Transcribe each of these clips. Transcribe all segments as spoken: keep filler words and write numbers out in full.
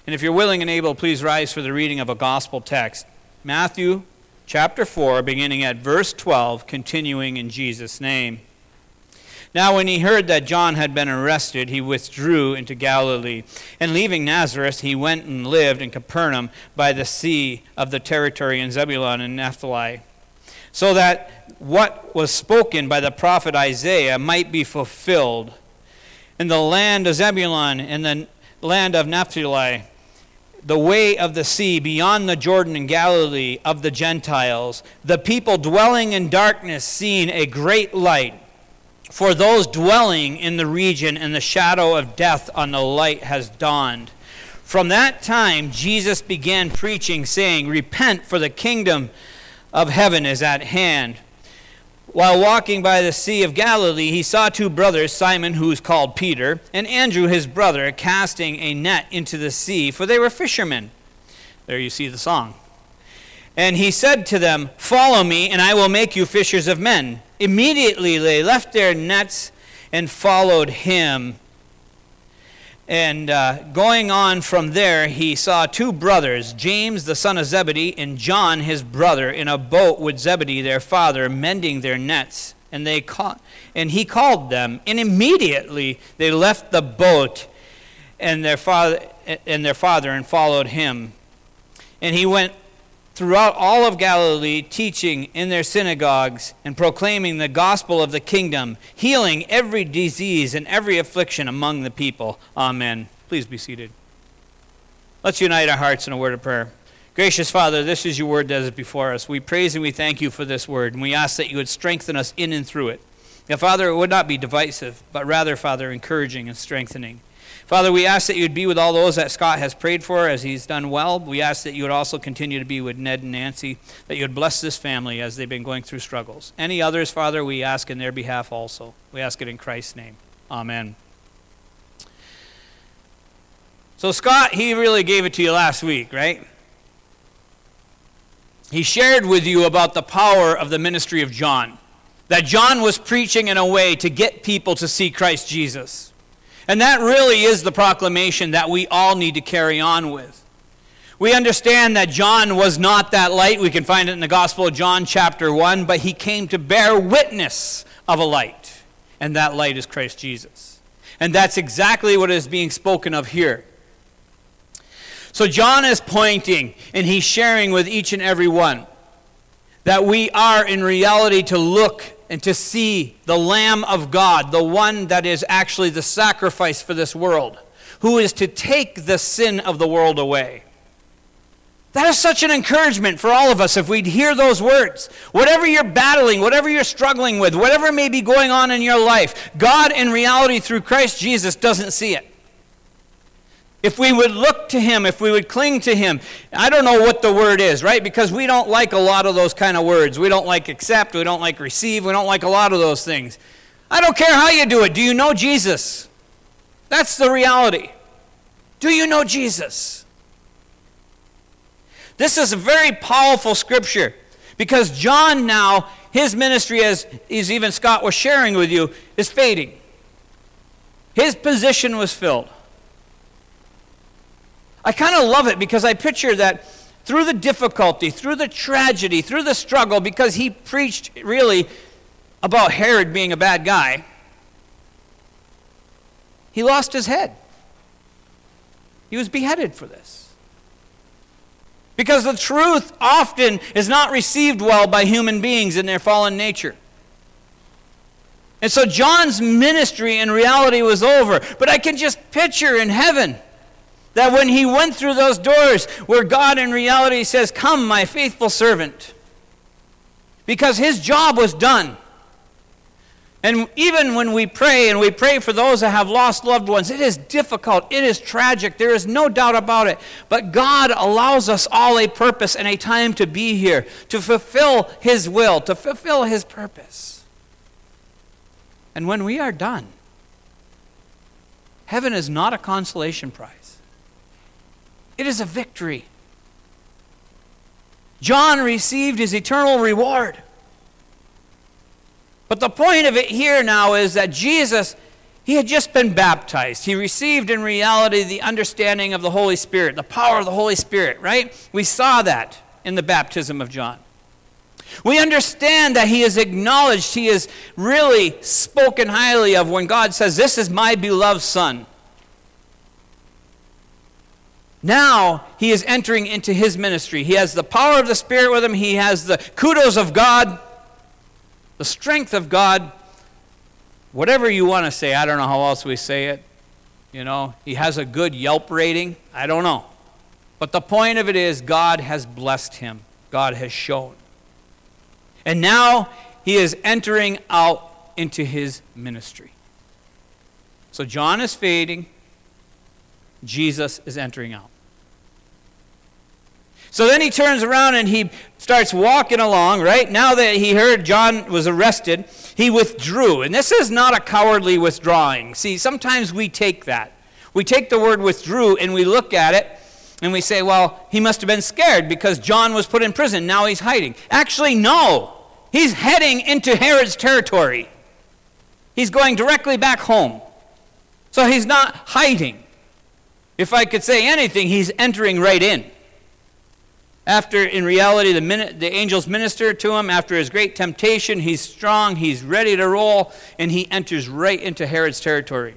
And if you're willing and able, please rise for the reading of a gospel text. Matthew chapter four, beginning at verse twelve, continuing in Jesus' name. Now when he heard that John had been arrested, he withdrew into Galilee. And leaving Nazareth, he went and lived in Capernaum by the sea of the territory in Zebulun and Naphtali, so that what was spoken by the prophet Isaiah might be fulfilled. In the land of Zebulun and the land of Naphtali, the way of the sea beyond the Jordan in Galilee of the Gentiles, the people dwelling in darkness seeing a great light. For those dwelling in the region and the shadow of death on the light has dawned. From that time Jesus began preaching, saying, Repent, for the kingdom of heaven is at hand. While walking by the Sea of Galilee, he saw two brothers, Simon, who is called Peter, and Andrew his brother, casting a net into the sea, for they were fishermen. There you see the song. And he said to them, Follow me, and I will make you fishers of men. Immediately they left their nets and followed him. And uh, going on from there, he saw two brothers, James the son of Zebedee and John his brother, in a boat with Zebedee their father, mending their nets. And they call- and he called them, and immediately they left the boat and their father and their father and followed him. And he went throughout all of Galilee, teaching in their synagogues and proclaiming the gospel of the kingdom, healing every disease and every affliction among the people. Amen. Please be seated. Let's unite our hearts in a word of prayer. Gracious Father, this is your word that is before us. We praise and we thank you for this word, and we ask that you would strengthen us in and through it. Now, Father, it would not be divisive, but rather, Father, encouraging and strengthening. Father, we ask that you would be with all those that Scott has prayed for as he's done well. We ask that you would also continue to be with Ned and Nancy, that you would bless this family as they've been going through struggles. Any others, Father, we ask in their behalf also. We ask it in Christ's name. Amen. So Scott, he really gave it to you last week, right? He shared with you about the power of the ministry of John, that John was preaching in a way to get people to see Christ Jesus. And that really is the proclamation that we all need to carry on with. We understand that John was not that light. We can find it in the Gospel of John chapter one, but he came to bear witness of a light, and that light is Christ Jesus. And that's exactly what is being spoken of here. So John is pointing, and he's sharing with each and every one that we are in reality to look and to see the Lamb of God, the one that is actually the sacrifice for this world, who is to take the sin of the world away. That is such an encouragement for all of us if we'd hear those words. Whatever you're battling, whatever you're struggling with, whatever may be going on in your life, God in reality through Christ Jesus doesn't see it. If we would look to him, if we would cling to him, I don't know what the word is, right? Because we don't like a lot of those kind of words. We don't like accept, we don't like receive, we don't like a lot of those things. I don't care how you do it. Do you know Jesus? That's the reality. Do you know Jesus? This is a very powerful scripture because John now, his ministry, as, as even Scott was sharing with you, is fading. His position was filled. I kind of love it because I picture that through the difficulty, through the tragedy, through the struggle, because he preached really about Herod being a bad guy, he lost his head. He was beheaded for this. Because the truth often is not received well by human beings in their fallen nature. And so John's ministry in reality was over. But I can just picture in heaven that when he went through those doors where God in reality says, Come, my faithful servant. Because his job was done. And even when we pray, and we pray for those that have lost loved ones, it is difficult, it is tragic, there is no doubt about it. But God allows us all a purpose and a time to be here, to fulfill his will, to fulfill his purpose. And when we are done, heaven is not a consolation prize. It is a victory. John received his eternal reward. But the point of it here now is that Jesus He had just been baptized. He received in reality the understanding of the Holy Spirit, the power of the Holy Spirit, right? We saw that in the baptism of John. We understand that he is acknowledged, he is really spoken highly of when God says, "This is my beloved Son." Now he is entering into his ministry. He has the power of the Spirit with him. He has the kudos of God, the strength of God. Whatever you want to say, I don't know how else we say it. You know, he has a good Yelp rating. I don't know. But the point of it is, God has blessed him. God has shown. And now he is entering out into his ministry. So John is fading. Jesus is entering out. So then he turns around and he starts walking along, right? Now that he heard John was arrested, he withdrew. And this is not a cowardly withdrawing. See, sometimes we take that. We take the word withdrew and we look at it and we say, well, he must have been scared because John was put in prison. Now he's hiding. Actually, no. He's heading into Herod's territory. He's going directly back home. So he's not hiding. If I could say anything, he's entering right in. After, in reality, the, minute, the angels minister to him. After his great temptation, he's strong, he's ready to roll, and he enters right into Herod's territory.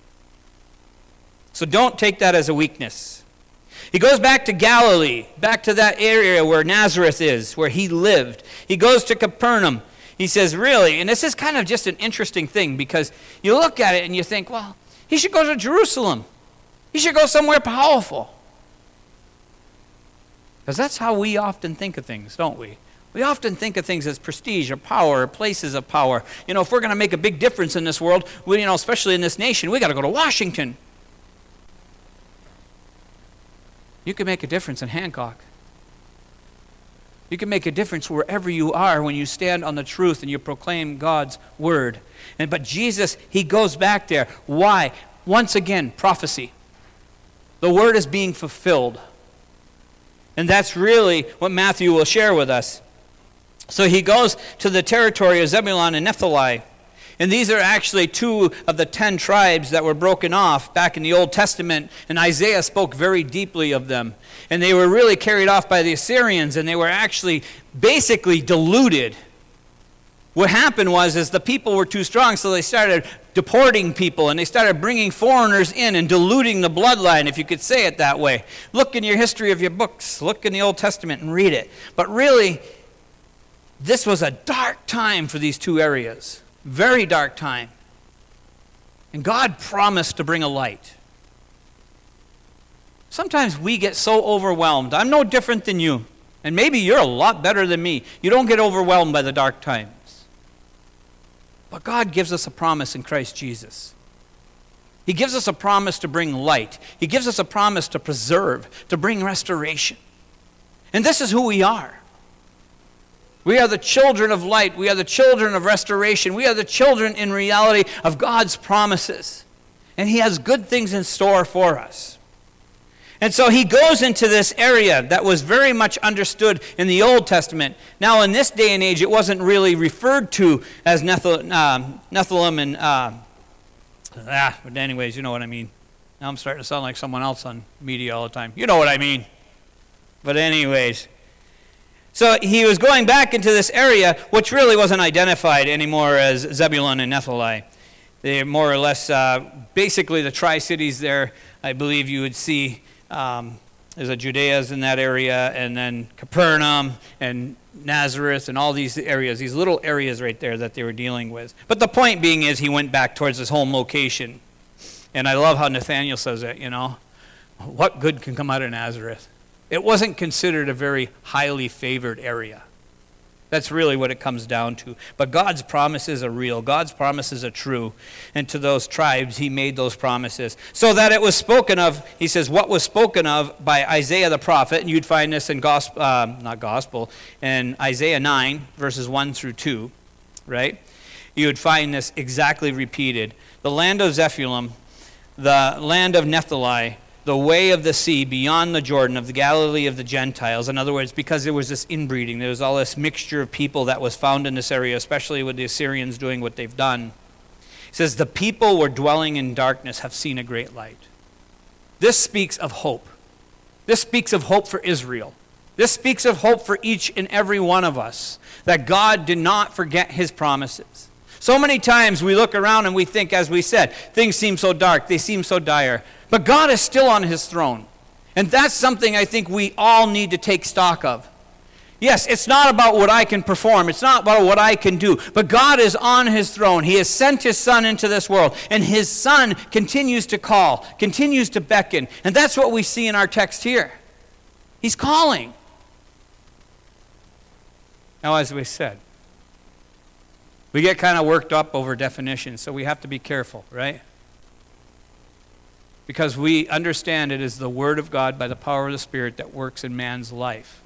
So don't take that as a weakness. He goes back to Galilee, back to that area where Nazareth is, where he lived. He goes to Capernaum. He says, really, and this is kind of just an interesting thing, because you look at it and you think, well, he should go to Jerusalem. He should go somewhere powerful. Because that's how we often think of things, don't we? We often think of things as prestige or power or places of power. You know, if we're going to make a big difference in this world, we, you know, especially in this nation, we got to go to Washington. You can make a difference in Hancock. You can make a difference wherever you are when you stand on the truth and you proclaim God's word. And but Jesus, he goes back there. Why? Once again, prophecy. The word is being fulfilled. And that's really what Matthew will share with us. So he goes to the territory of Zebulun and Naphtali. And these are actually two of the ten tribes that were broken off back in the Old Testament. And Isaiah spoke very deeply of them. And they were really carried off by the Assyrians. And they were actually basically diluted. What happened was is the people were too strong, so they started deporting people, and they started bringing foreigners in and diluting the bloodline, if you could say it that way. Look in your history of your books. Look in the Old Testament and read it. But really, this was a dark time for these two areas. Very dark time. And God promised to bring a light. Sometimes we get so overwhelmed. I'm no different than you. And maybe you're a lot better than me. You don't get overwhelmed by the dark times. But God gives us a promise in Christ Jesus. He gives us a promise to bring light. He gives us a promise to preserve, to bring restoration. And this is who we are. We are the children of light. We are the children of restoration. We are the children, in reality, of God's promises. And he has good things in store for us. And so he goes into this area that was very much understood in the Old Testament. Now, in this day and age, it wasn't really referred to as Nephilim, uh, Nephilim and... Uh, ah, but anyways, you know what I mean. Now I'm starting to sound like someone else on media all the time. You know what I mean. But anyways... So he was going back into this area, which really wasn't identified anymore as Zebulun and Naphtali. They're more or less, uh, basically the Tri-Cities there, I believe you would see. Um, there's a Judea's in that area, and then Capernaum and Nazareth and all these areas, these little areas right there that they were dealing with. But the point being is he went back towards his home location. And I love how Nathaniel says it, you know. What good can come out of Nazareth? It wasn't considered a very highly favored area. That's really what it comes down to. But God's promises are real. God's promises are true. And to those tribes, he made those promises. So that it was spoken of, he says, what was spoken of by Isaiah the prophet, and you'd find this in gospel, um, not gospel, in Isaiah nine, verses one through two, right? You would find this exactly repeated. The land of Zebulun, the land of Naphtali, the way of the sea beyond the Jordan, of the Galilee of the Gentiles. In other words, because there was this inbreeding, there was all this mixture of people that was found in this area, especially with the Assyrians doing what they've done. It says, the people were dwelling in darkness have seen a great light. This speaks of hope. This speaks of hope for Israel. This speaks of hope for each and every one of us, that God did not forget his promises. So many times we look around and we think, as we said, things seem so dark, they seem so dire. But God is still on his throne. And that's something I think we all need to take stock of. Yes, it's not about what I can perform. It's not about what I can do. But God is on his throne. He has sent his Son into this world. And his Son continues to call, continues to beckon. And that's what we see in our text here. He's calling. Now, as we said, we get kind of worked up over definitions, so we have to be careful, right? Because we understand it is the Word of God by the power of the Spirit that works in man's life.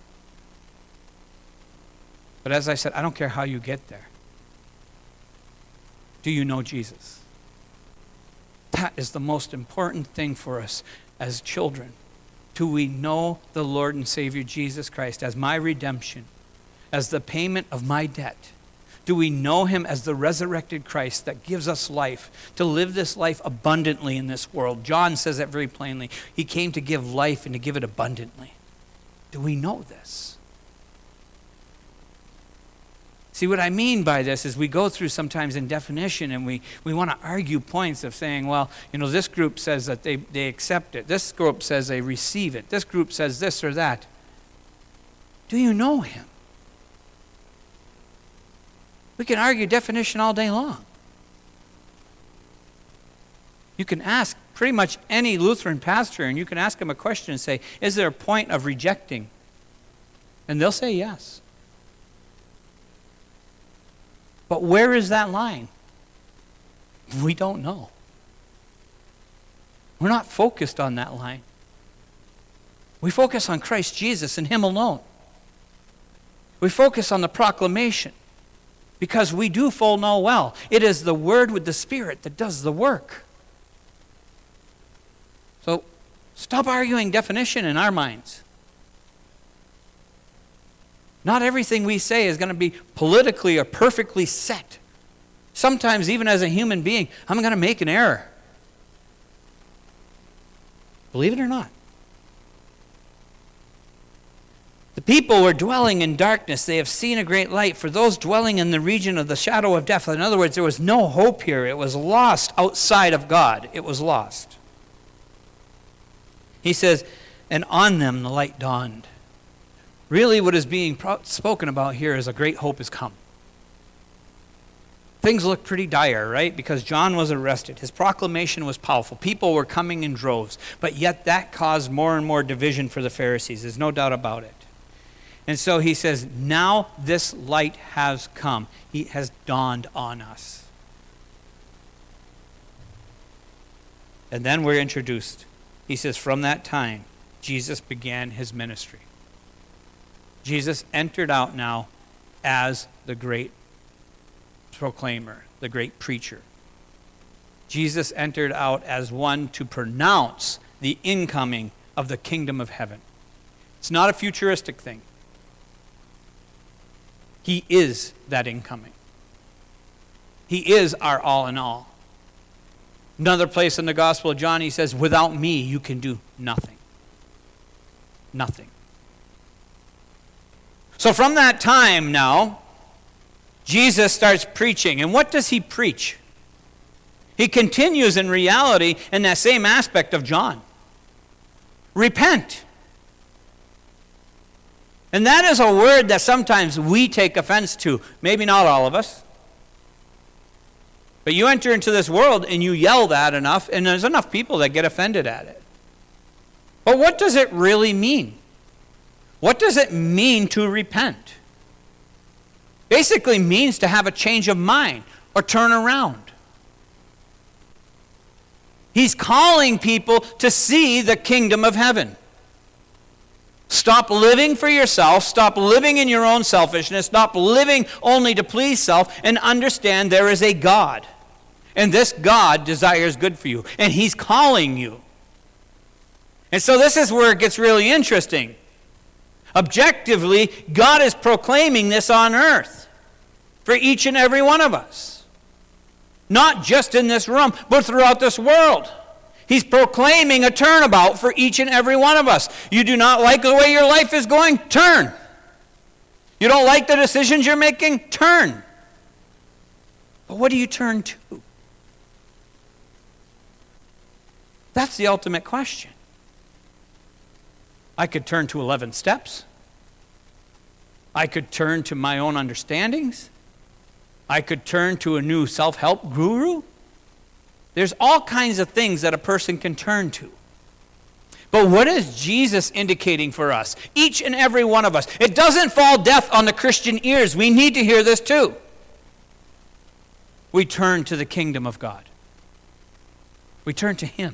But as I said, I don't care how you get there. Do you know Jesus? That is the most important thing for us as children. Do we know the Lord and Savior Jesus Christ as my redemption, as the payment of my debt? Do we know him as the resurrected Christ that gives us life, to live this life abundantly in this world? John says that very plainly. He came to give life and to give it abundantly. Do we know this? See, what I mean by this is we go through sometimes in definition and we, we want to argue points of saying, well, you know, this group says that they, they accept it. This group says they receive it. This group says this or that. Do you know him? We can argue definition all day long. You can ask pretty much any Lutheran pastor and you can ask him a question and say, is there a point of rejecting? And they'll say yes. But where is that line? We don't know. We're not focused on that line. We focus on Christ Jesus and him alone. We focus on the proclamation because we do full know well. It is the Word with the Spirit that does the work. So stop arguing definition in our minds. Not everything we say is going to be politically or perfectly set. Sometimes, even as a human being, I'm going to make an error. Believe it or not. The people were dwelling in darkness. They have seen a great light. For those dwelling in the region of the shadow of death. In other words, there was no hope here. It was lost outside of God. It was lost. He says, and on them the light dawned. Really, what is being pro- spoken about here is a great hope has come. Things look pretty dire, right? Because John was arrested. His proclamation was powerful. People were coming in droves. But yet that caused more and more division for the Pharisees. There's no doubt about it. And so he says, now this light has come. He has dawned on us. And then we're introduced. He says, from that time, Jesus began his ministry. Jesus entered out now as the great proclaimer, the great preacher. Jesus entered out as one to pronounce the incoming of the kingdom of heaven. It's not a futuristic thing. He is that incoming. He is our all in all. Another place in the Gospel of John, he says, without me, you can do nothing. Nothing. So from that time now, Jesus starts preaching. And what does he preach? He continues in reality in that same aspect of John. Repent. And that is a word that sometimes we take offense to. Maybe not all of us. But you enter into this world and you yell that enough, and there's enough people that get offended at it. But what does it really mean? What does it mean to repent? Basically means to have a change of mind or turn around. He's calling people to see the kingdom of heaven. Stop living for yourself. Stop living in your own selfishness. Stop living only to please self, and understand there is a God. And this God desires good for you. And he's calling you. And so this is where it gets really interesting. Objectively, God is proclaiming this on earth for each and every one of us. Not just in this room, but throughout this world. He's proclaiming a turnabout for each and every one of us. You do not like the way your life is going? Turn. You don't like the decisions you're making? Turn. But what do you turn to? That's the ultimate question. I could turn to eleven steps. I could turn to my own understandings. I could turn to a new self-help guru. There's all kinds of things that a person can turn to. But what is Jesus indicating for us? Each and every one of us. It doesn't fall deaf on the Christian ears. We need to hear this too. We turn to the kingdom of God. We turn to Him.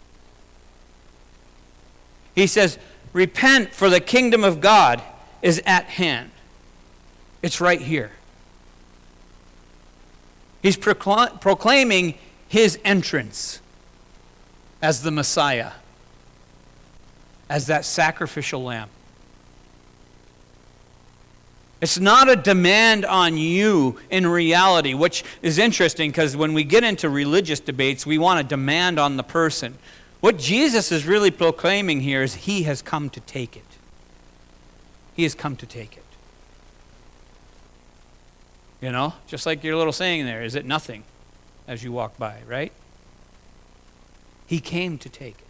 He says, repent, for the kingdom of God is at hand. It's right here. He's procl- proclaiming His entrance as the Messiah, as that sacrificial lamb. It's not a demand on you in reality, which is interesting because when we get into religious debates, we want to demand on the person. What Jesus is really proclaiming here is He has come to take it. He has come to take it. You know, just like your little saying there, is it nothing as you walk by, right? He came to take it.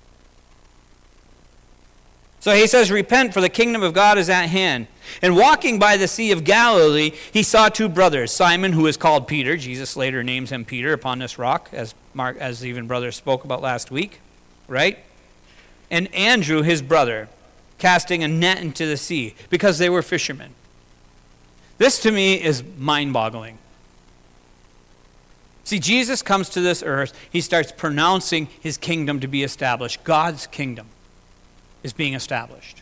So he says, repent, for the kingdom of God is at hand. And walking by the Sea of Galilee, he saw two brothers, Simon, who is called Peter. Jesus later names him Peter upon this rock, as Mark, as even brothers spoke about last week, right? And Andrew, his brother, casting a net into the sea, because they were fishermen. This to me is mind-boggling. See, Jesus comes to this earth, he starts pronouncing his kingdom to be established. God's kingdom is being established.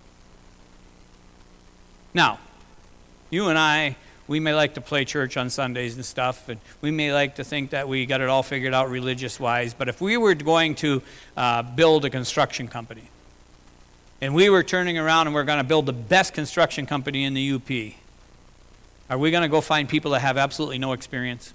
Now, you and I, we may like to play church on Sundays and stuff, and we may like to think that we got it all figured out religious-wise, but if we were going to uh, build a construction company, and we were turning around and we're going to build the best construction company in the U P, are we going to go find people that have absolutely no experience?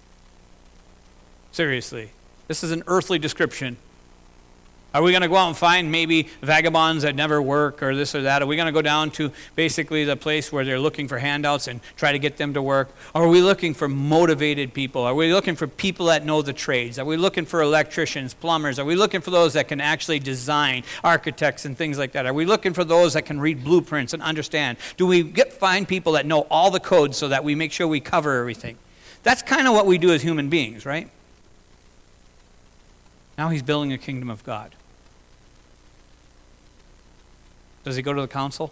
Seriously. This is an earthly description. Are we going to go out and find maybe vagabonds that never work or this or that? Are we going to go down to basically the place where they're looking for handouts and try to get them to work? Or are we looking for motivated people? Are we looking for people that know the trades? Are we looking for electricians, plumbers? Are we looking for those that can actually design, architects and things like that? Are we looking for those that can read blueprints and understand? Do we get find people that know all the codes so that we make sure we cover everything? That's kind of what we do as human beings, right? Now he's building a kingdom of God. Does he go to the council?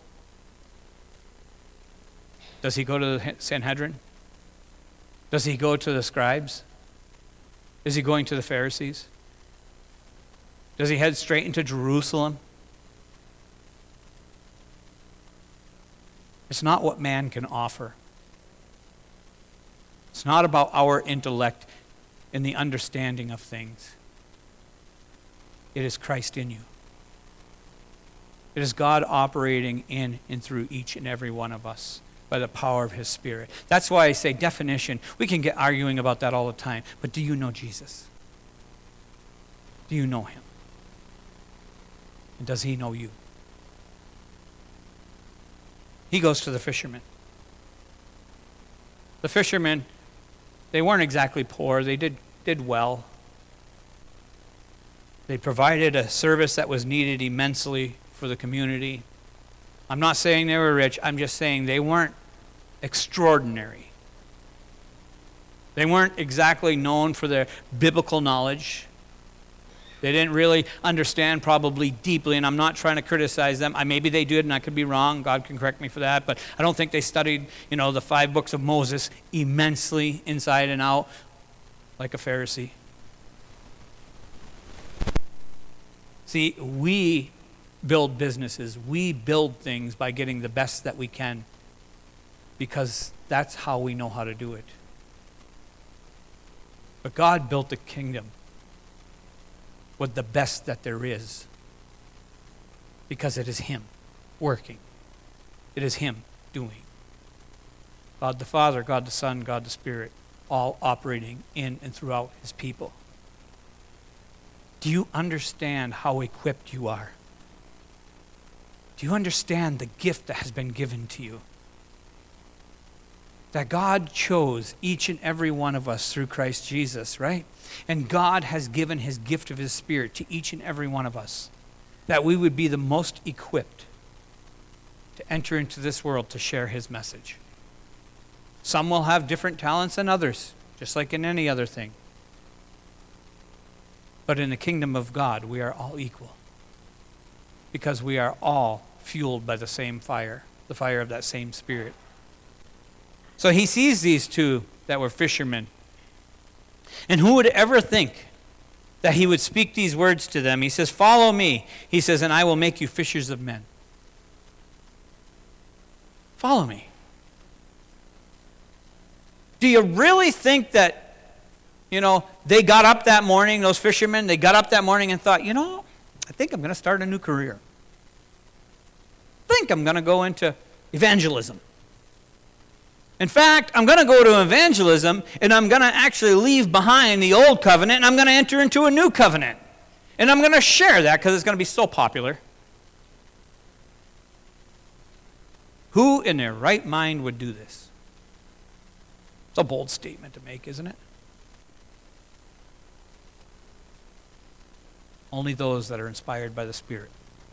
Does he go to the Sanhedrin? Does he go to the scribes? Is he going to the Pharisees? Does he head straight into Jerusalem? It's not what man can offer. It's not about our intellect and the understanding of things. It is Christ in you. It is God operating in and through each and every one of us by the power of His Spirit. That's why I say definition. We can get arguing about that all the time. But do you know Jesus? Do you know Him? And does He know you? He goes to the fishermen. The fishermen, they weren't exactly poor. They did, did well. They provided a service that was needed immensely for the community. I'm not saying they were rich. I'm just saying they weren't extraordinary. They weren't exactly known for their biblical knowledge. They didn't really understand probably deeply, and I'm not trying to criticize them. I, maybe they did, and I could be wrong. God can correct me for that. But I don't think they studied, you know, the five books of Moses immensely inside and out like a Pharisee. See, we build businesses. We build things by getting the best that we can because that's how we know how to do it. But God built the kingdom with the best that there is because it is Him working. It is Him doing. God the Father, God the Son, God the Spirit. all operating in and throughout his people. Do you understand how equipped you are? Do you understand the gift that has been given to you? That God chose each and every one of us through Christ Jesus, right? And God has given his gift of his Spirit to each and every one of us, that we would be the most equipped to enter into this world to share his message. Some will have different talents than others, just like in any other thing. But in the kingdom of God, we are all equal, because we are all fueled by the same fire, the fire of that same Spirit. So he sees these two that were fishermen. And who would ever think that he would speak these words to them? He says, "Follow me." He says, "and I will make you fishers of men." Follow me. Do you really think that, you know, they got up that morning, those fishermen, they got up that morning and thought, you know, I think I'm going to start a new career. I think I'm going to go into evangelism. In fact, I'm going to go to evangelism, and I'm going to actually leave behind the old covenant, and I'm going to enter into a new covenant. And I'm going to share that because it's going to be so popular. Who in their right mind would do this? It's a bold statement to make, isn't it? Only those that are inspired by the Spirit.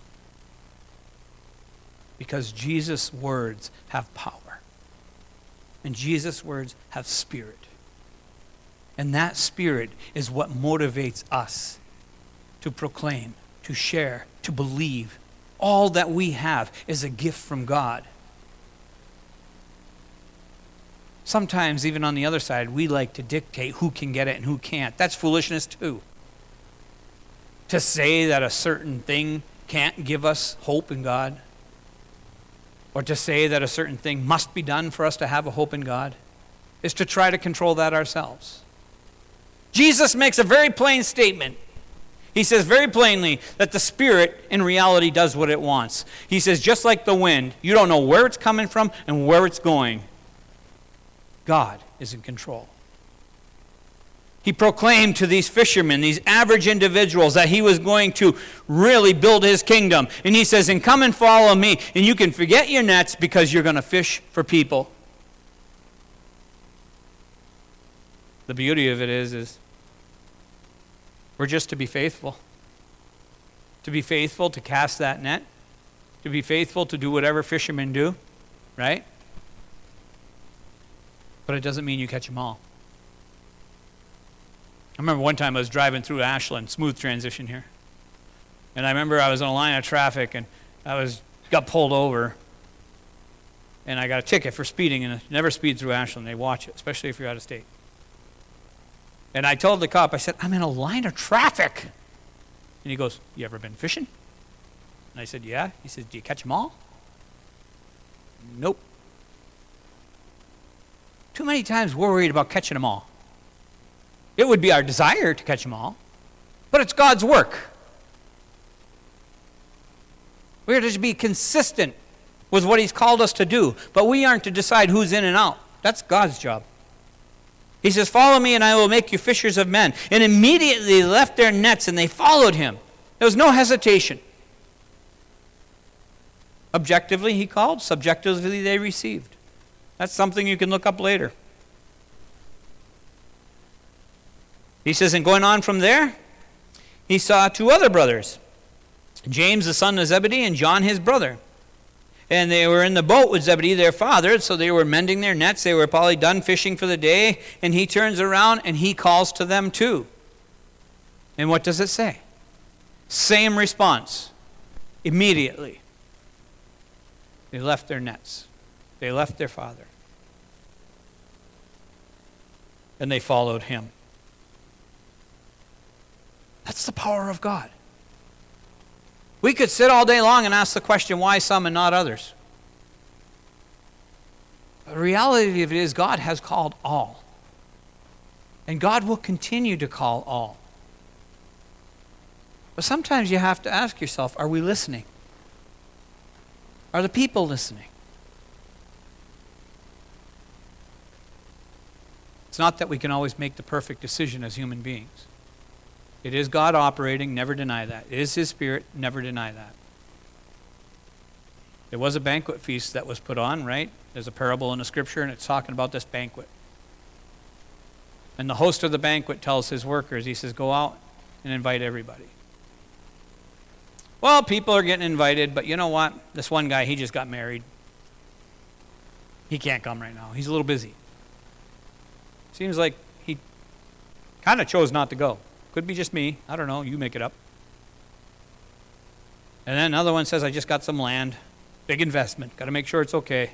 Because Jesus' words have power. And Jesus' words have spirit. And that spirit is what motivates us to proclaim, to share, to believe. All that we have is a gift from God. Sometimes, even on the other side, we like to dictate who can get it and who can't. That's foolishness too. To say that a certain thing can't give us hope in God, or to say that a certain thing must be done for us to have a hope in God, is to try to control that ourselves. Jesus makes a very plain statement. He says very plainly that the Spirit in reality does what it wants. He says, just like the wind, you don't know where it's coming from and where it's going. God is in control. He proclaimed to these fishermen, these average individuals, that he was going to really build his kingdom. And he says, and come and follow me, and you can forget your nets because you're going to fish for people. The beauty of it is, is we're just to be faithful. To be faithful to cast that net. To be faithful to do whatever fishermen do, right? But it doesn't mean you catch them all. I remember one time I was driving through Ashland, smooth transition here. And I remember I was on a line of traffic and I was got pulled over. And I got a ticket for speeding, and never speed through Ashland. They watch it, especially if you're out of state. And I told the cop, I said, I'm in a line of traffic. And he goes, you ever been fishing? And I said, yeah. He says, do you catch them all? Nope. Too many times we're worried about catching them all. It would be our desire to catch them all, but it's God's work. We are to be consistent with what he's called us to do, but we aren't to decide who's in and out. That's God's job. He says, follow me and I will make you fishers of men. And immediately they left their nets and they followed him. There was no hesitation. Objectively he called, subjectively they received. That's something you can look up later. He says, and going on from there, he saw two other brothers, James the son of Zebedee and John his brother. And they were in the boat with Zebedee, their father, so they were mending their nets. They were probably done fishing for the day. And he turns around and he calls to them too. And what does it say? Same response. Immediately. They left their nets. They left their father. And they followed him. That's the power of God. We could sit all day long and ask the question, why some and not others? The reality of it is God has called all. And God will continue to call all. But sometimes you have to ask yourself, are we listening? Are the people listening? It's not that we can always make the perfect decision as human beings. It is God operating, never deny that. It is His Spirit, never deny that. There was a banquet feast that was put on, right? There's a parable in the scripture, and it's talking about this banquet. And the host of the banquet tells his workers, he says, go out and invite everybody. Well, people are getting invited, but you know what? This one guy, he just got married. He can't come right now. He's a little busy. Seems like he kind of chose not to go. Could be just me. I don't know. You make it up. And then another one says, I just got some land. Big investment. Got to make sure it's okay.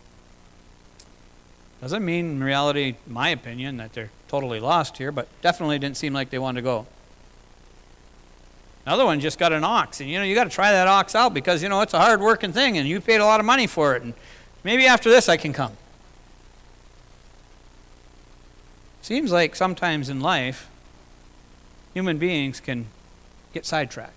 Doesn't mean, in reality, in my opinion, that they're totally lost here, but definitely didn't seem like they wanted to go. Another one just got an ox, and you know, you got to try that ox out because, you know, it's a hard-working thing, and you paid a lot of money for it, and maybe after this I can come. Seems like sometimes in life, human beings can get sidetracked.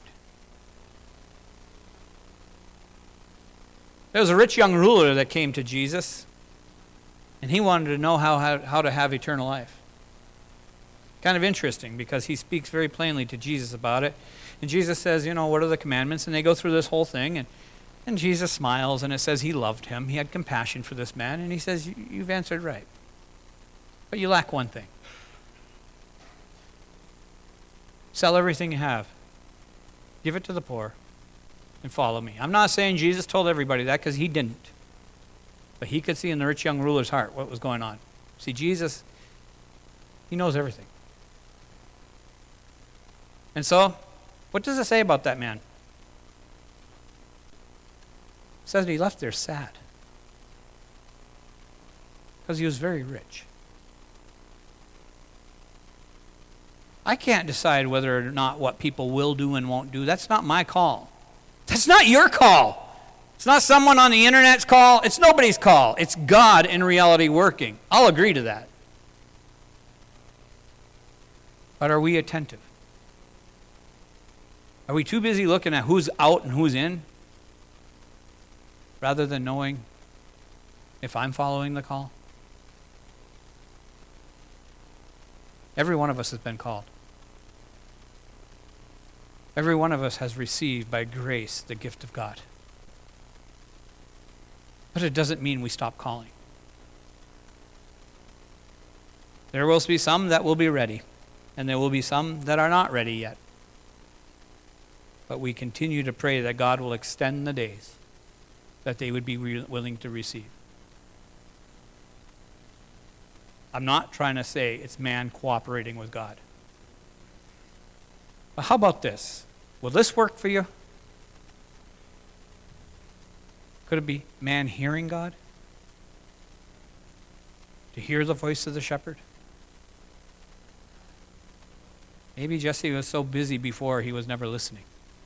There was a rich young ruler that came to Jesus, and he wanted to know how, how, how to have eternal life. Kind of interesting because he speaks very plainly to Jesus about it. And Jesus says, you know, what are the commandments? And they go through this whole thing. And, and Jesus smiles, and it says he loved him. He had compassion for this man. And he says, you've answered right. But you lack one thing. Sell everything you have. Give it to the poor. And follow me. I'm not saying Jesus told everybody that because he didn't. But he could see in the rich young ruler's heart what was going on. See, Jesus, he knows everything. And so, what does it say about that man? It says that he left there sad. Because he was very rich. I can't decide whether or not what people will do and won't do. That's not my call. That's not your call. It's not someone on the internet's call. It's nobody's call. It's God in reality working. I'll agree to that. But are we attentive? Are we too busy looking at who's out and who's in rather than knowing if I'm following the call? Every one of us has been called. Every one of us has received by grace the gift of God. But it doesn't mean we stop calling. There will be some that will be ready, and there will be some that are not ready yet. But we continue to pray that God will extend the days that they would be re- willing to receive. I'm not trying to say it's man cooperating with God. But how about this? Will this work for you? Could it be man hearing God? To hear the voice of the shepherd? Maybe Jesse was so busy before he was never listening.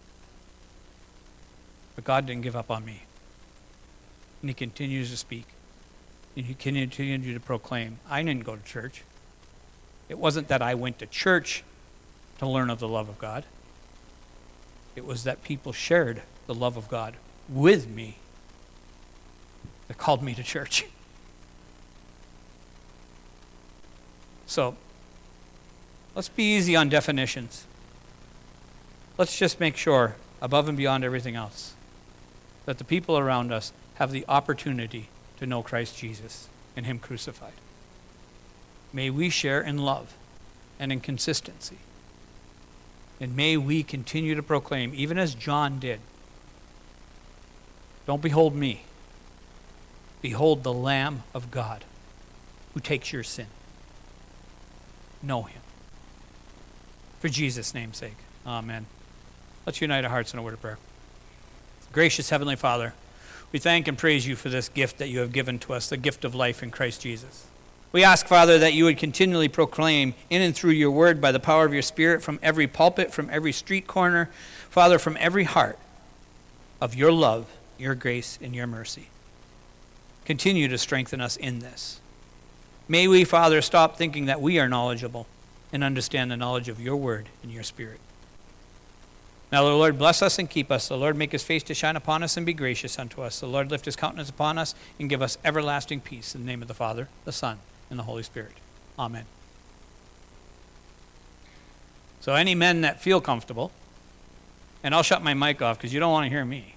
But God didn't give up on me. And he continues to speak. And he continued to proclaim. I didn't go to church. It wasn't that I went to church to learn of the love of God. It was that people shared the love of God with me that called me to church. So, let's be easy on definitions. Let's just make sure, above and beyond everything else, that the people around us have the opportunity to know Christ Jesus and Him crucified. May we share in love and in consistency. And may we continue to proclaim, even as John did, don't behold me. Behold the Lamb of God who takes your sin. Know Him. For Jesus' name's sake. Amen. Let's unite our hearts in a word of prayer. Gracious Heavenly Father, we thank and praise you for this gift that you have given to us, the gift of life in Christ Jesus. We ask, Father, that you would continually proclaim in and through your word by the power of your Spirit from every pulpit, from every street corner, Father, from every heart of your love, your grace, and your mercy. Continue to strengthen us in this. May we, Father, stop thinking that we are knowledgeable and understand the knowledge of your word and your Spirit. Now, the Lord bless us and keep us. The Lord make his face to shine upon us and be gracious unto us. The Lord lift his countenance upon us and give us everlasting peace. In the name of the Father, the Son, and the Holy Spirit. Amen. So any men that feel comfortable, and I'll shut my mic off because you don't want to hear me.